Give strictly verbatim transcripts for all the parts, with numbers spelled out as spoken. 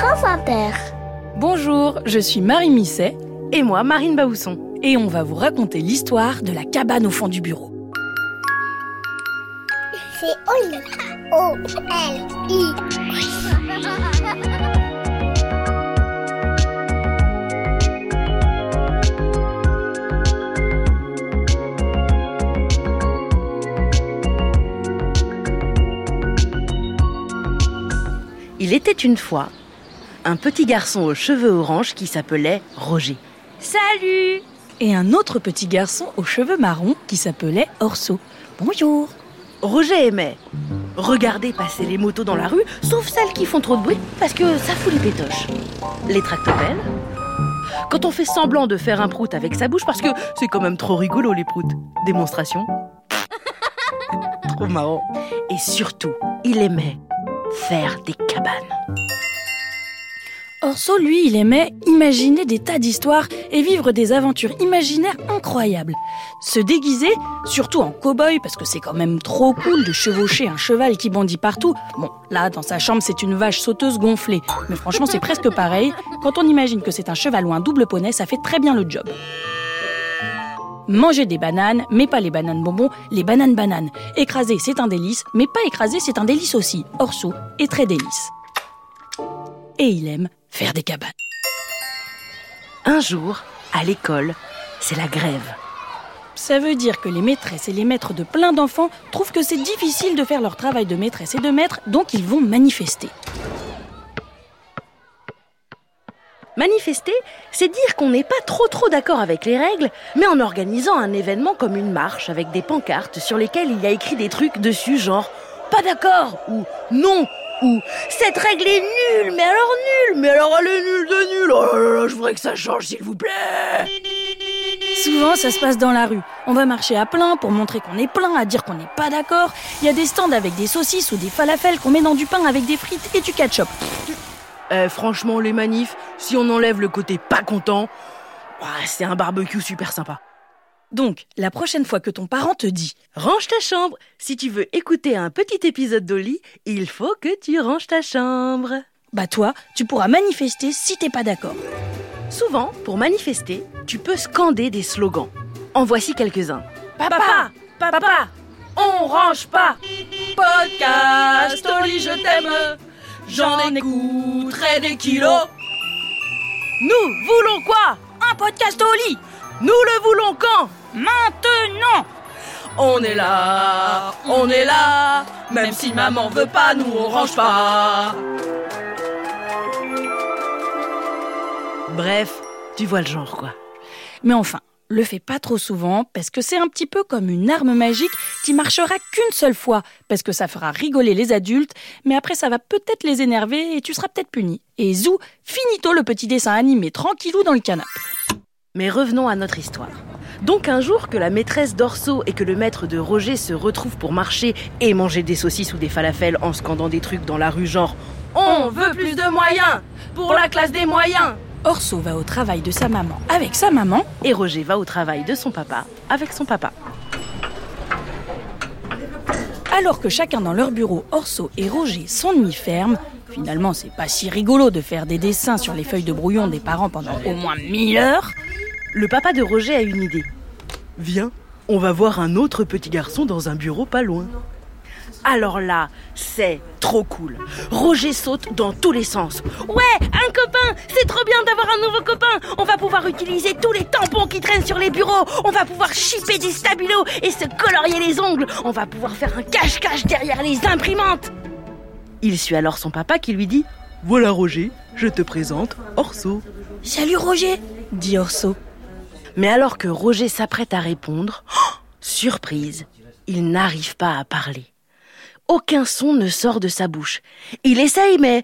Bonsoir père. Bonjour, je suis Marie Misset. Et moi, Marine Baousson. Et on va vous raconter l'histoire de la cabane au fond du bureau. C'est Oli. O L I. Il était une fois un petit garçon aux cheveux orange qui s'appelait Roger. Salut! Et un autre petit garçon aux cheveux marrons qui s'appelait Orso. Bonjour! Roger aimait regarder passer les motos dans la rue, sauf celles qui font trop de bruit parce que ça fout les pétoches. Les tractopelles, quand on fait semblant de faire un prout avec sa bouche parce que c'est quand même trop rigolo les proutes. Démonstration. Trop marrant. Et surtout, il aimait faire des cabanes. Orso, lui, il aimait imaginer des tas d'histoires et vivre des aventures imaginaires incroyables. Se déguiser, surtout en cow-boy, parce que c'est quand même trop cool de chevaucher un cheval qui bondit partout. Bon, là, dans sa chambre, c'est une vache sauteuse gonflée. Mais franchement, c'est presque pareil. Quand on imagine que c'est un cheval ou un double poney, ça fait très bien le job. Manger des bananes, mais pas les bananes bonbons, les bananes bananes. Écraser, c'est un délice, mais pas écraser, c'est un délice aussi. Orso est très délice. Et il aime faire des cabanes. Un jour, à l'école, c'est la grève. Ça veut dire que les maîtresses et les maîtres de plein d'enfants trouvent que c'est difficile de faire leur travail de maîtresse et de maître, donc ils vont manifester. Manifester, c'est dire qu'on n'est pas trop trop d'accord avec les règles, mais en organisant un événement comme une marche avec des pancartes sur lesquelles il y a écrit des trucs dessus genre « pas d'accord » ou « non » ou « cette règle est nulle, mais alors nulle, mais alors elle est nulle de nulle, oh là là, je voudrais que ça change s'il vous plaît !» Souvent, ça se passe dans la rue. On va marcher à plein pour montrer qu'on est plein, à dire qu'on n'est pas d'accord. Il y a des stands avec des saucisses ou des falafels qu'on met dans du pain avec des frites et du ketchup. Eh, franchement, les manifs, si on enlève le côté pas content, c'est un barbecue super sympa. Donc, la prochaine fois que ton parent te dit « Range ta chambre, si tu veux écouter un petit épisode d'Oli, il faut que tu ranges ta chambre. » Bah toi, tu pourras manifester si t'es pas d'accord. Souvent, pour manifester, tu peux scander des slogans. En voici quelques-uns. Papa, papa, papa, on range pas. Podcast Oli, je t'aime. J'en écouterai des kilos. Nous voulons quoi? Un podcast Oli. Nous le voulons quand? Maintenant. On est là, on est là. Même si maman veut pas, nous on range pas. Bref, tu vois le genre quoi. Mais enfin, le fais pas trop souvent parce que c'est un petit peu comme une arme magique qui marchera qu'une seule fois parce que ça fera rigoler les adultes, mais après ça va peut-être les énerver et tu seras peut-être puni. Et zou, finito le petit dessin animé tranquillou dans le canapé. Mais revenons à notre histoire. Donc un jour que la maîtresse d'Orso et que le maître de Roger se retrouvent pour marcher et manger des saucisses ou des falafels en scandant des trucs dans la rue genre « On veut plus de moyens pour la classe des moyens !» Orso va au travail de sa maman avec sa maman et Roger va au travail de son papa avec son papa. Alors que chacun dans leur bureau, Orso et Roger s'ennuient ferme. Finalement, c'est pas si rigolo de faire des dessins sur les feuilles de brouillon des parents pendant au moins mille heures. Le papa de Roger a une idée. Viens, on va voir un autre petit garçon dans un bureau pas loin. Alors là, c'est trop cool. Roger saute dans tous les sens. Ouais, un copain, c'est trop bien d'avoir un nouveau copain. On va pouvoir utiliser tous les tampons qui traînent sur les bureaux. On va pouvoir chipper des stabilos et se colorier les ongles. On va pouvoir faire un cache-cache derrière les imprimantes. Il suit alors son papa qui lui dit « Voilà Roger, je te présente Orso. » « Salut Roger !» dit Orso. Mais alors que Roger s'apprête à répondre, oh, surprise, il n'arrive pas à parler. Aucun son ne sort de sa bouche. Il essaye, mais...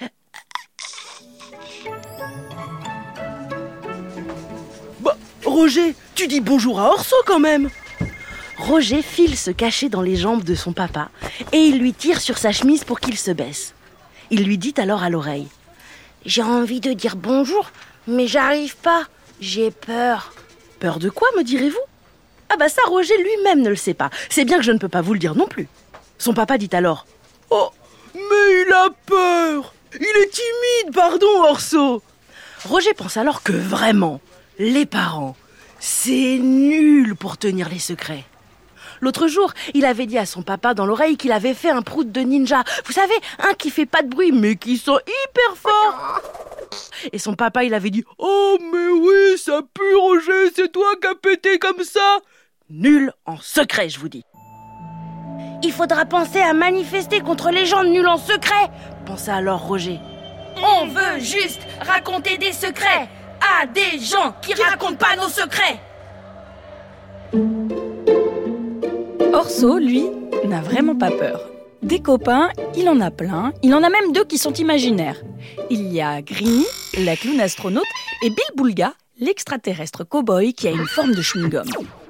Bah, Roger, tu dis bonjour à Orso quand même. Roger file se cacher dans les jambes de son papa et il lui tire sur sa chemise pour qu'il se baisse. Il lui dit alors à l'oreille « J'ai envie de dire bonjour, mais j'arrive pas, j'ai peur. » Peur de quoi, me direz-vous? Ah bah ça, Roger lui-même ne le sait pas. C'est bien que je ne peux pas vous le dire non plus. Son papa dit alors « Oh, mais il a peur! il est timide, pardon, Orso. Roger pense alors que vraiment, les parents, c'est nul pour tenir les secrets. L'autre jour, il avait dit à son papa dans l'oreille qu'il avait fait un prout de ninja. Vous savez, un qui fait pas de bruit, mais qui sent hyper fort. Et son papa, il avait dit « Oh, mais oui, ça pue, Roger, c'est toi qui as pété comme ça !» Nul en secret, je vous dis. Il faudra penser à manifester contre les gens nuls en secret, pensa alors Roger. On veut juste raconter des secrets à des gens qui racontent pas nos secrets. Orso, lui, n'a vraiment pas peur. Des copains, il en a plein. Il en a même deux qui sont imaginaires. Il y a Greeny, la clown astronaute, et Bill Boulga, l'extraterrestre cow-boy qui a une forme de chewing-gum.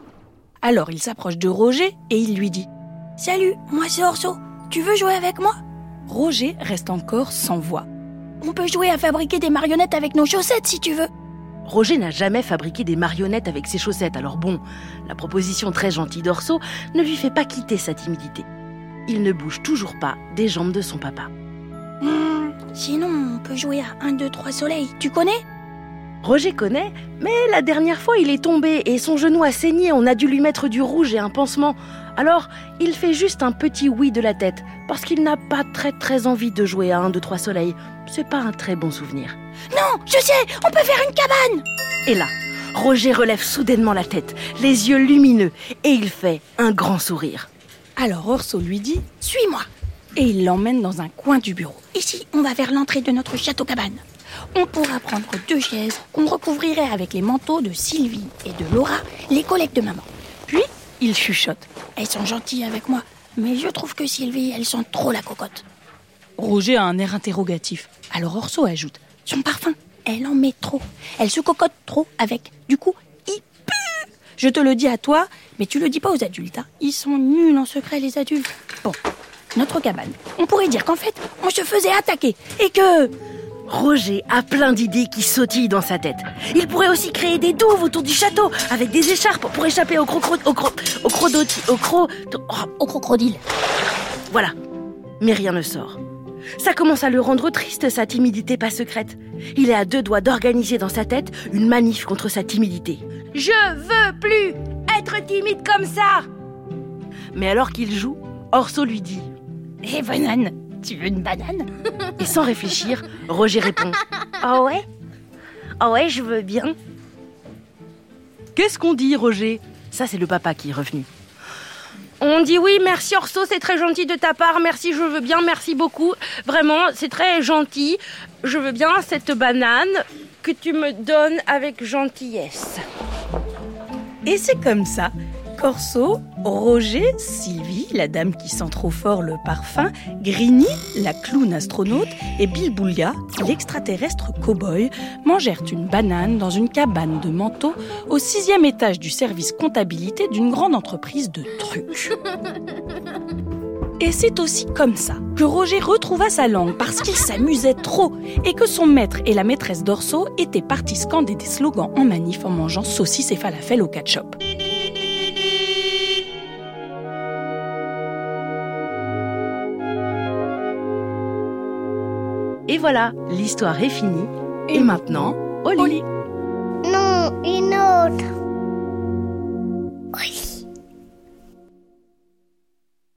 Alors il s'approche de Roger et il lui dit « Salut, moi c'est Orso, tu veux jouer avec moi ?» Roger reste encore sans voix. « On peut jouer à fabriquer des marionnettes avec nos chaussettes si tu veux !» Roger n'a jamais fabriqué des marionnettes avec ses chaussettes, alors bon, la proposition très gentille d'Orso ne lui fait pas quitter sa timidité. Il ne bouge toujours pas des jambes de son papa. Mmh, sinon, on peut jouer à un, deux, trois soleils, tu connais ? Roger connaît, mais la dernière fois il est tombé et son genou a saigné, on a dû lui mettre du rouge et un pansement. Alors, il fait juste un petit oui de la tête, parce qu'il n'a pas très très envie de jouer à un, deux, trois soleils. C'est pas un très bon souvenir. Non, je sais, on peut faire une cabane ! Et là, Roger relève soudainement la tête, les yeux lumineux, et il fait un grand sourire. Alors Orso lui dit « Suis-moi » et il l'emmène dans un coin du bureau. Ici, on va vers l'entrée de notre château-cabane. On pourra prendre deux chaises qu'on recouvrirait avec les manteaux de Sylvie et de Laura, les collègues de maman. Puis, il chuchote. Elles sont gentilles avec moi, mais je trouve que Sylvie, elle sent trop la cocotte. Roger a un air interrogatif. Alors Orso ajoute. Son parfum, elle en met trop. Elle se cocotte trop avec. Du coup, il pue. Je te le dis à toi, mais tu le dis pas aux adultes. Hein. Ils sont nuls en secret, les adultes. Bon, notre cabane. On pourrait dire qu'en fait, on se faisait attaquer et que... Roger a plein d'idées qui sautillent dans sa tête. Il pourrait aussi créer des douves autour du château, avec des écharpes pour échapper au crocro... au cro... au crodoti... au cro... Oh, au crocodile. Voilà, mais rien ne sort. Ça commence à le rendre triste, sa timidité pas secrète. Il est à deux doigts d'organiser dans sa tête une manif contre sa timidité. Je veux plus être timide comme ça. Mais alors qu'il joue, Orso lui dit « Hé, hey, banane, tu veux une banane ?» Et sans réfléchir, Roger répond « Ah ouais ? Ah ouais, je veux bien. » Qu'est-ce qu'on dit, Roger ? Ça, c'est le papa qui est revenu. On dit oui, merci Orso, c'est très gentil de ta part, merci, je veux bien, merci beaucoup. Vraiment, c'est très gentil. Je veux bien cette banane que tu me donnes avec gentillesse. Et c'est comme ça qu'Orso, Roger, Sylvie, la dame qui sent trop fort le parfum, Greeny, la clown astronaute, et Bill Boulga, l'extraterrestre cow-boy, mangèrent une banane dans une cabane de manteaux au sixième étage du service comptabilité d'une grande entreprise de trucs. Et c'est aussi comme ça que Roger retrouva sa langue parce qu'il s'amusait trop et que son maître et la maîtresse d'Orso étaient partis scander des slogans en manif en mangeant saucisses et falafel au ketchup. Et voilà, l'histoire est finie. Et maintenant, au lit. Non, une autre.